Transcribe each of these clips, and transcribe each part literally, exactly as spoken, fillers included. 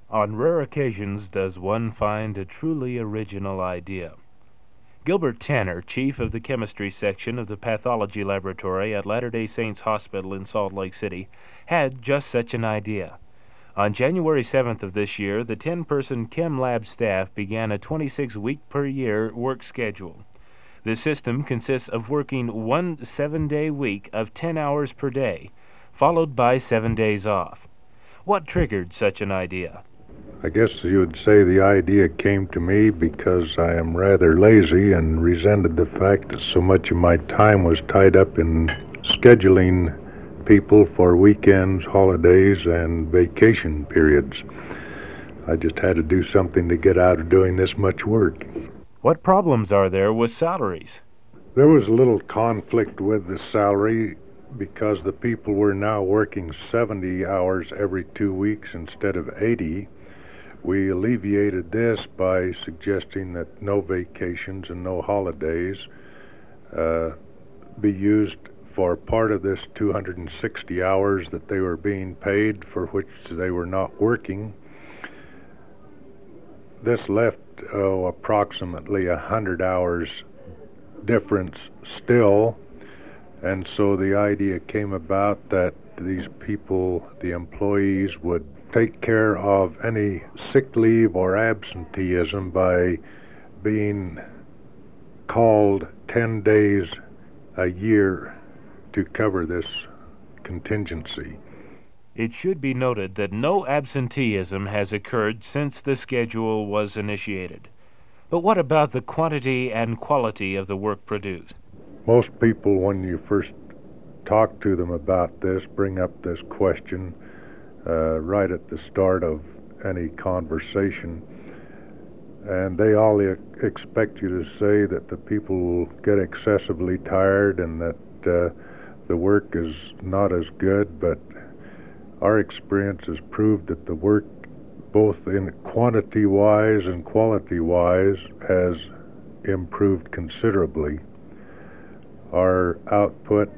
On rare occasions does one find a truly original idea. Gilbert Tanner, chief of the chemistry section of the pathology laboratory at Latter-day Saints Hospital in Salt Lake City, had just such an idea. On January seventh of this year, the ten-person Chem Lab staff began a twenty-six week per year work schedule. The system consists of working one seven-day week of ten hours per day, followed by seven days off. What triggered such an idea? I guess you would say the idea came to me because I am rather lazy and resented the fact that so much of my time was tied up in scheduling people for weekends, holidays, and vacation periods. I just had to do something to get out of doing this much work. What problems are there with salaries? There was a little conflict with the salary because the people were now working seventy hours every two weeks instead of eighty. We alleviated this by suggesting that no vacations and no holidays uh, be used for part of this two hundred sixty hours that they were being paid for which they were not working. This left oh, approximately one hundred hours difference still, and so the idea came about that these people, the employees, would take care of any sick leave or absenteeism by being called ten days a year to cover this contingency. It should be noted that no absenteeism has occurred since the schedule was initiated. But what about the quantity and quality of the work produced? Most people, when you first talk to them about this, bring up this question Uh, right at the start of any conversation, and they all e- expect you to say that the people will get excessively tired and that uh, the work is not as good, but our experience has proved that the work, both in quantity-wise and quality-wise, has improved considerably. Our output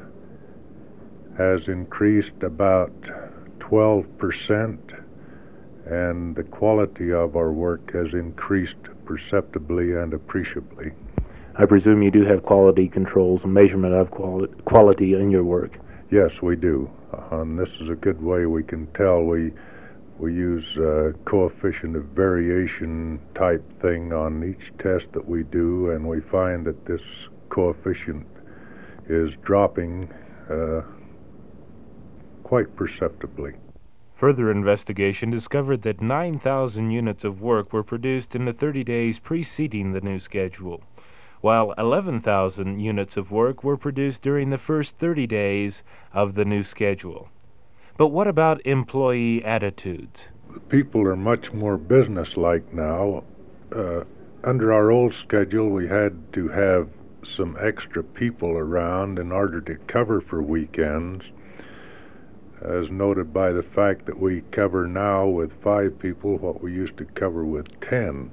has increased about twelve percent, and the quality of our work has increased perceptibly and appreciably. I presume you do have quality controls and measurement of quali- quality in your work. Yes, we do. Uh, and this is a good way we can tell. We we use uh, coefficient of variation type thing on each test that we do, and we find that this coefficient is dropping uh, quite perceptibly. Further investigation discovered that nine thousand units of work were produced in the thirty days preceding the new schedule, while eleven thousand units of work were produced during the first thirty days of the new schedule. But what about employee attitudes? People are much more businesslike now. Uh, under our old schedule, we had to have some extra people around in order to cover for weekends, as noted by the fact that we cover now with five people what we used to cover with ten.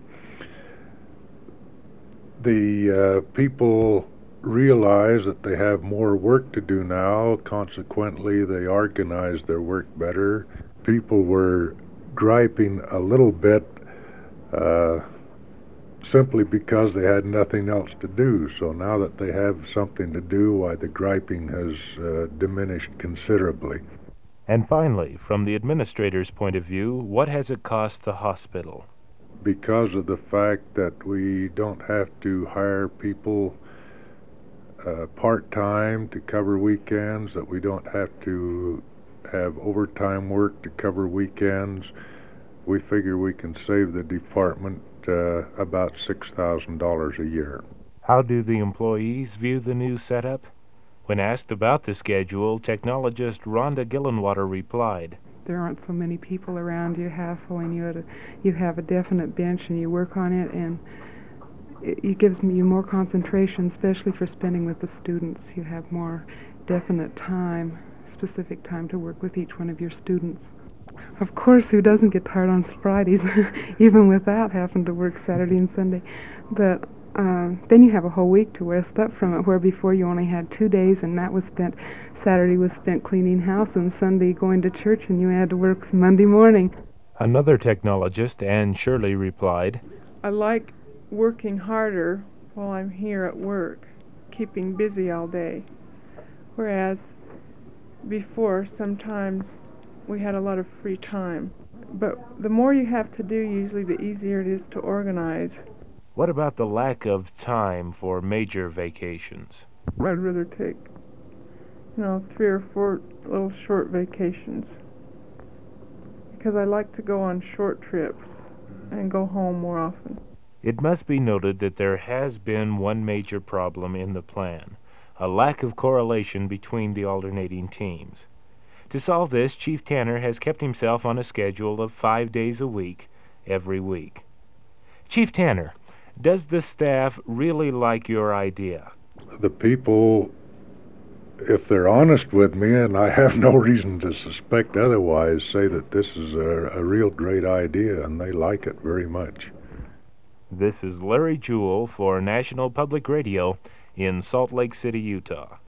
The uh, people realize that they have more work to do now. Consequently, they organize their work better. People were griping a little bit uh, simply because they had nothing else to do. So now that they have something to do, why the griping has uh, diminished considerably. And finally, from the administrator's point of view, what has it cost the hospital? Because of the fact that we don't have to hire people uh, part-time to cover weekends, that we don't have to have overtime work to cover weekends, we figure we can save the department uh, about six thousand dollars a year. How do the employees view the new setup? When asked about the schedule, technologist Rhonda Gillenwater replied, "There aren't so many people around you hassling you. At a, you have a definite bench and you work on it, and it, it gives you more concentration, especially for spending with the students. You have more definite time, specific time to work with each one of your students. Of course, who doesn't get tired on Fridays, even without having to work Saturday and Sunday? But Uh, then you have a whole week to rest up from it, where before you only had two days, and that was spent, Saturday was spent cleaning house, and Sunday going to church, and you had to work Monday morning." Another technologist, Anne Shirley, replied, I like working harder while I'm here at work, keeping busy all day. Whereas before, sometimes we had a lot of free time. But the more you have to do, usually the easier it is to organize. What about the lack of time for major vacations? I'd rather take, you know, three or four little short vacations, because I like to go on short trips and go home more often. It must be noted that there has been one major problem in the plan, a lack of correlation between the alternating teams. To solve this, Chief Tanner has kept himself on a schedule of five days a week, every week. Chief Tanner, does the staff really like your idea? The people, if they're honest with me, and I have no reason to suspect otherwise, say that this is a, a real great idea, and they like it very much. This is Larry Jewell for National Public Radio in Salt Lake City, Utah.